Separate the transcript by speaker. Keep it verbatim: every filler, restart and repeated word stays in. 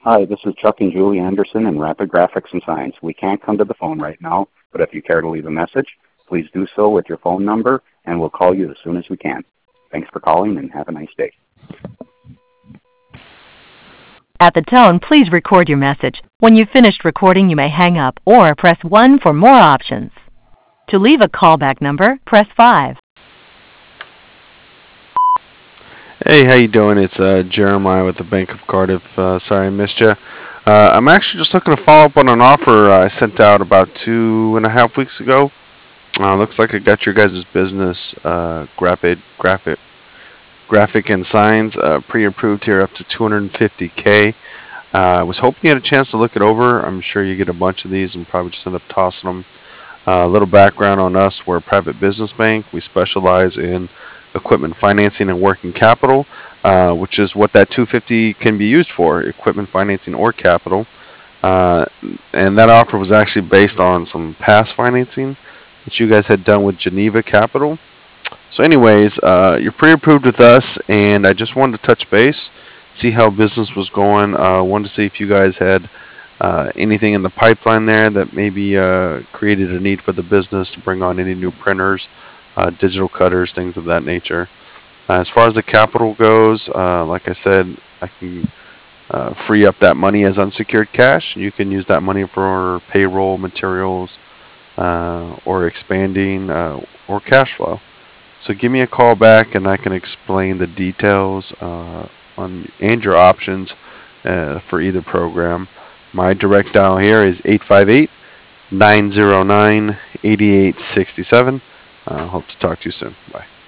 Speaker 1: Hi, this is Chuck and Julie Anderson in Rapid Graphics and Signs. We can't come to the phone right now, but if you care to leave a message, please do so with your phone number, and we'll call you as soon as we can. Thanks for calling, and have a nice day.
Speaker 2: At the tone, please record your message. When you've finished recording, you may hang up or press one for more options. To leave a callback number, press five.
Speaker 3: Hey, how you doing? It's uh, Jeremiah with the Bank of Cardiff. Uh, sorry I missed you. Uh, I'm actually just looking to follow up on an offer I sent out about two and a half weeks ago. Uh, looks like I got your guys' business, uh, graphic, graphic, graphic and signs, uh, pre-approved here up to two hundred fifty K. I uh, was hoping you had a chance to look it over. I'm sure you get a bunch of these and probably just end up tossing them. Uh, a little background on us: we're a private business bank. We specialize in equipment financing and working capital, uh, which is what that two hundred fifty can be used for: equipment financing or capital. Uh, and that offer was actually based on some past financing that you guys had done with Geneva Capital. So, anyways, uh, you're pre-approved with us, and I just wanted to touch base, see how business was going. Uh, wanted to see if you guys had uh, anything in the pipeline there that maybe uh, created a need for the business to bring on any new printers, uh, digital cutters, things of that nature. Uh, as far as the capital goes, uh, like I said, I can uh, free up that money as unsecured cash. You can use that money for payroll, materials, uh, or expanding, uh, or cash flow. So give me a call back and I can explain the details uh, on and your options uh, for either program. My direct dial here is eight five eight, nine zero nine, eight eight six seven. Uh, hope to talk to you soon. Bye.